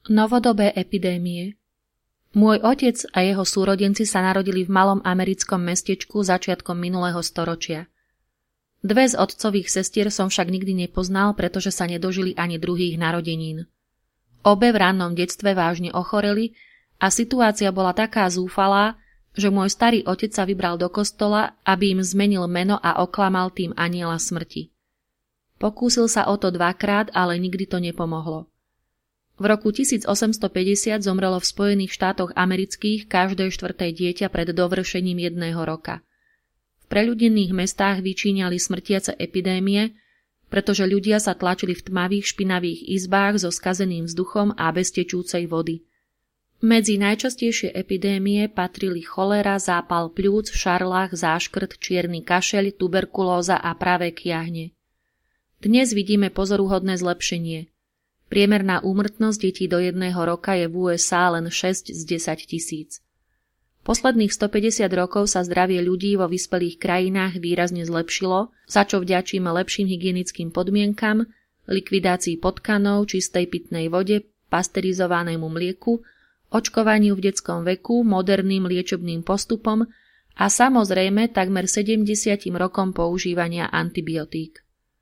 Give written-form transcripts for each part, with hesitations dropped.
Novodobé epidémie. Môj otec a jeho súrodenci sa narodili v malom americkom mestečku začiatkom minulého storočia. Dve z otcových sestier som však nikdy nepoznal, pretože sa nedožili ani druhých narodenín. Obe v rannom detstve vážne ochoreli a situácia bola taká zúfalá, že môj starý otec sa vybral do kostola, aby im zmenil meno a oklamal tým anjela smrti. Pokúsil sa o to dvakrát, ale nikdy to nepomohlo. V roku 1850 zomrelo v Spojených štátoch amerických každé štvrté dieťa pred dovršením 1 roka. V preľudnených mestách vyčíňali smrtiace epidémie, pretože ľudia sa tlačili v tmavých špinavých izbách so skazeným vzduchom a bez tečúcej vody. Medzi najčastejšie epidémie patrili choléra, zápal pľúc, šarlach, záškrt, čierny kašeľ, tuberkulóza a pravé kiahne. Dnes vidíme pozoruhodné zlepšenie. Priemerná úmrtnosť detí do 1 roka je v USA len 6 z 10 000. Posledných 150 rokov sa zdravie ľudí vo vyspelých krajinách výrazne zlepšilo, za čo vďačíme lepším hygienickým podmienkam, likvidácii potkanov, čistej pitnej vode, pasterizovanému mlieku, očkovaniu v detskom veku, moderným liečebným postupom a samozrejme takmer 70 rokom používania antibiotík.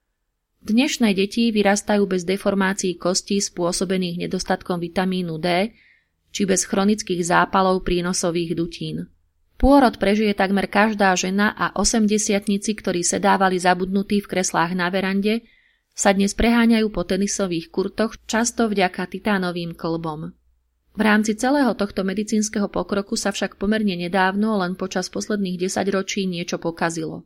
Dnešné deti vyrastajú bez deformácií kostí spôsobených nedostatkom vitamínu D či bez chronických zápalov prínosových dutín. Pôrod prežije takmer každá žena a 80-tnici, ktorí sedávali zabudnutí v kreslách na verande, sa dnes preháňajú po tenisových kurtoch, často vďaka titánovým klbom. V rámci celého tohto medicínskeho pokroku sa však pomerne nedávno, len počas posledných 10 ročí, niečo pokazilo.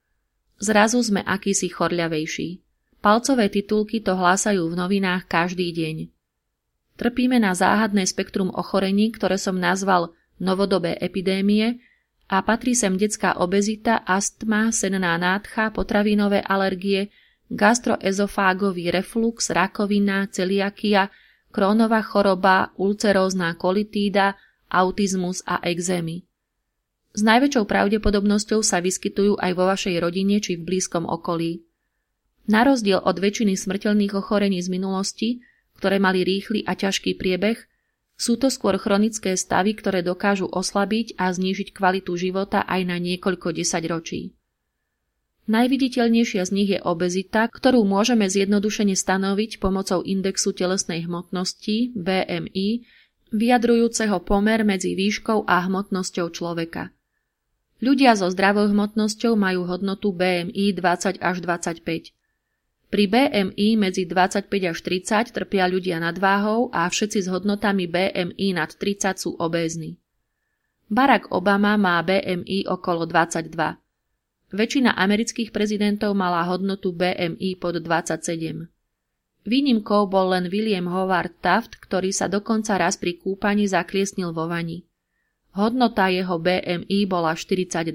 Zrazu sme akýsi chorľavejší. Palcové titulky to hlásajú v novinách každý deň. Trpíme na záhadné spektrum ochorení, ktoré som nazval novodobé epidémie, a patrí sem detská obezita, astma, senná nádcha, potravinové alergie, gastroezofágový reflux, rakovina, celiakia, Crohnova choroba, ulcerózna kolitída, autizmus a ekzémy. S najväčšou pravdepodobnosťou sa vyskytujú aj vo vašej rodine či v blízkom okolí. Na rozdiel od väčšiny smrteľných ochorení z minulosti, ktoré mali rýchly a ťažký priebeh, sú to skôr chronické stavy, ktoré dokážu oslabiť a znížiť kvalitu života aj na niekoľko desaťročí. Najviditeľnejšia z nich je obezita, ktorú môžeme zjednodušene stanoviť pomocou indexu telesnej hmotnosti BMI, vyjadrujúceho pomer medzi výškou a hmotnosťou človeka. Ľudia so zdravou hmotnosťou majú hodnotu BMI 20 až 25. Pri BMI medzi 25 až 30 trpia ľudia nadváhou a všetci s hodnotami BMI nad 30 sú obézni. Barack Obama má BMI okolo 22. Väčšina amerických prezidentov mala hodnotu BMI pod 27. Výnimkou bol len William Howard Taft, ktorý sa dokonca raz pri kúpaní zakliesnil vo vani. Hodnota jeho BMI bola 42.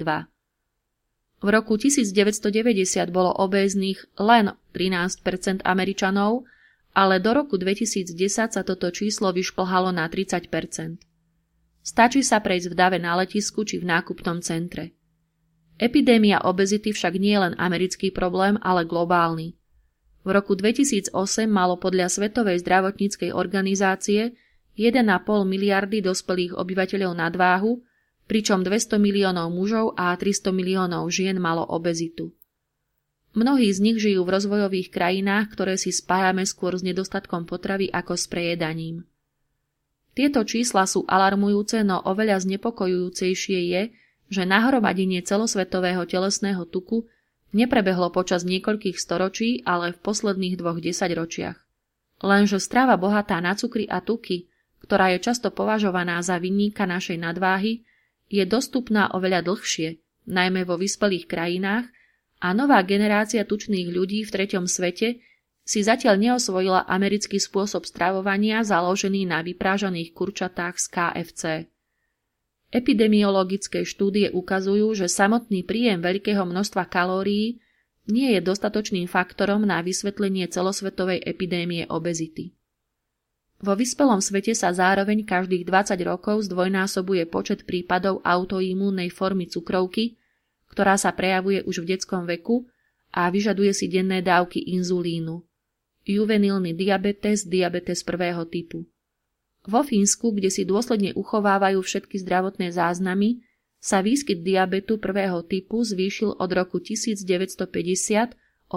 V roku 1990 bolo obéznych len 13% Američanov, ale do roku 2010 sa toto číslo vyšplhalo na 30%. Stačí sa prejsť v dave na letisku či v nákupnom centre. Epidémia obezity však nie je len americký problém, ale globálny. V roku 2008 malo podľa Svetovej zdravotníckej organizácie 1,5 miliardy dospelých obyvateľov nadváhu, pričom 200 miliónov mužov a 300 miliónov žien malo obezitu. Mnohí z nich žijú v rozvojových krajinách, ktoré si spájame skôr s nedostatkom potravy ako s prejedaním. Tieto čísla sú alarmujúce, no oveľa znepokojujúcejšie je, že nahromadenie celosvetového telesného tuku neprebehlo počas niekoľkých storočí, ale v posledných 2 desaťročiach. Lenže strava bohatá na cukry a tuky, ktorá je často považovaná za vinníka našej nadváhy, je dostupná oveľa dlhšie, najmä vo vyspelých krajinách, a nová generácia tučných ľudí v treťom svete si zatiaľ neosvojila americký spôsob stravovania založený na vyprážaných kurčatách z KFC. Epidemiologické štúdie ukazujú, že samotný príjem veľkého množstva kalórií nie je dostatočným faktorom na vysvetlenie celosvetovej epidémie obezity. Vo vyspelom svete sa zároveň každých 20 rokov zdvojnásobuje počet prípadov autoimúnnej formy cukrovky, ktorá sa prejavuje už v detskom veku a vyžaduje si denné dávky inzulínu. Juvenilný diabetes, diabetes prvého typu. Vo Fínsku, kde si dôsledne uchovávajú všetky zdravotné záznamy, sa výskyt diabetu prvého typu zvýšil od roku 1950 o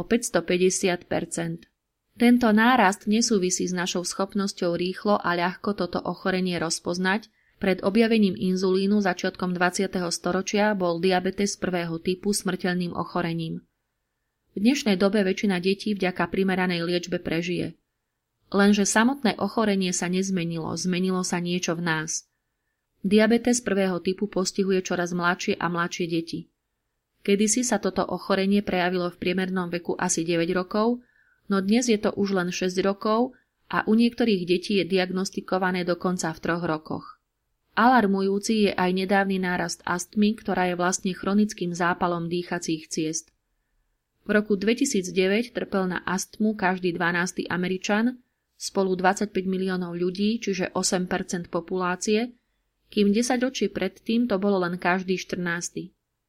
550%. Tento nárast nesúvisí s našou schopnosťou rýchlo a ľahko toto ochorenie rozpoznať. Pred objavením inzulínu začiatkom 20. storočia bol diabetes prvého typu smrteľným ochorením. V dnešnej dobe väčšina detí vďaka primeranej liečbe prežije. Lenže samotné ochorenie sa nezmenilo, zmenilo sa niečo v nás. Diabetes prvého typu postihuje čoraz mladšie a mladšie deti. Kedysi sa toto ochorenie prejavilo v priemernom veku asi 9 rokov, no dnes je to už len 6 rokov a u niektorých detí je diagnostikované dokonca v 3 rokoch. Alarmujúci je aj nedávny nárast astmy, ktorá je vlastne chronickým zápalom dýchacích ciest. V roku 2009 trpel na astmu každý 12. Američan, spolu 25 miliónov ľudí, čiže 8% populácie, kým 10 ročí predtým to bolo len každý 14.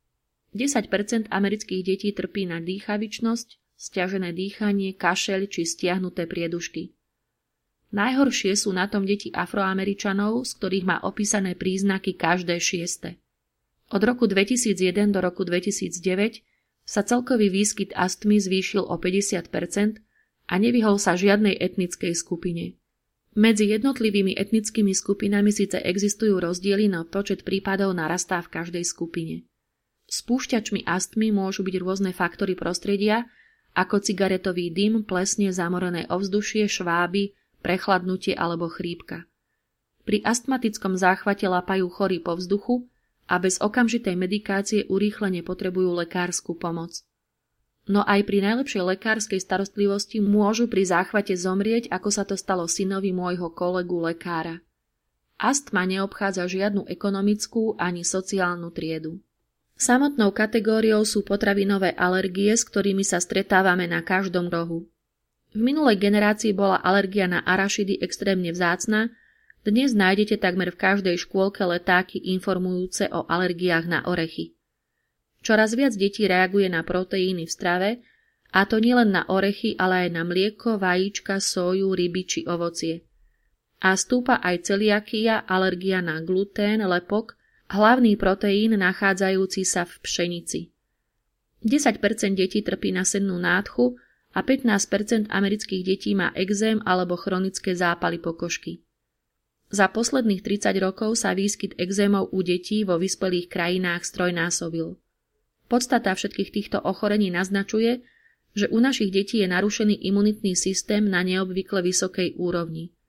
10% amerických detí trpí na dýchavičnosť, sťažené dýchanie, kašeľ či stiahnuté priedušky. Najhoršie sú na tom deti Afroameričanov, z ktorých má opísané príznaky každé 6. Od roku 2001 do roku 2009 sa celkový výskyt astmy zvýšil o 50% a nevyhol sa žiadnej etnickej skupine. Medzi jednotlivými etnickými skupinami síce existujú rozdiely, no počet prípadov narastá v každej skupine. Spúšťačmi astmy môžu byť rôzne faktory prostredia, ako cigaretový dym, plesne, zamorené ovzdušie, šváby, prechladnutie alebo chrípka. Pri astmatickom záchvate lapajú chorí po vzduchu a bez okamžitej medikácie urýchlene potrebujú lekárskú pomoc. No aj pri najlepšej lekárskej starostlivosti môžu pri záchvate zomrieť, ako sa to stalo synovi môjho kolegu lekára. Astma neobchádza žiadnu ekonomickú ani sociálnu triedu. Samotnou kategóriou sú potravinové alergie, s ktorými sa stretávame na každom rohu. V minulej generácii bola alergia na arašidy extrémne vzácna, dnes nájdete takmer v každej škôlke letáky informujúce o alergiách na orechy. Čoraz viac detí reaguje na proteíny v strave, a to nielen na orechy, ale aj na mlieko, vajíčka, soju, ryby či ovocie. A stúpa aj celiakia, alergia na glutén, lepok, hlavný proteín nachádzajúci sa v pšenici. 10% detí trpí na sennú nádchu a 15% amerických detí má ekzém alebo chronické zápaly pokožky. Za posledných 30 rokov sa výskyt ekzémov u detí vo vyspelých krajinách strojnásobil. Podstata všetkých týchto ochorení naznačuje, že u našich detí je narušený imunitný systém na neobvykle vysokej úrovni.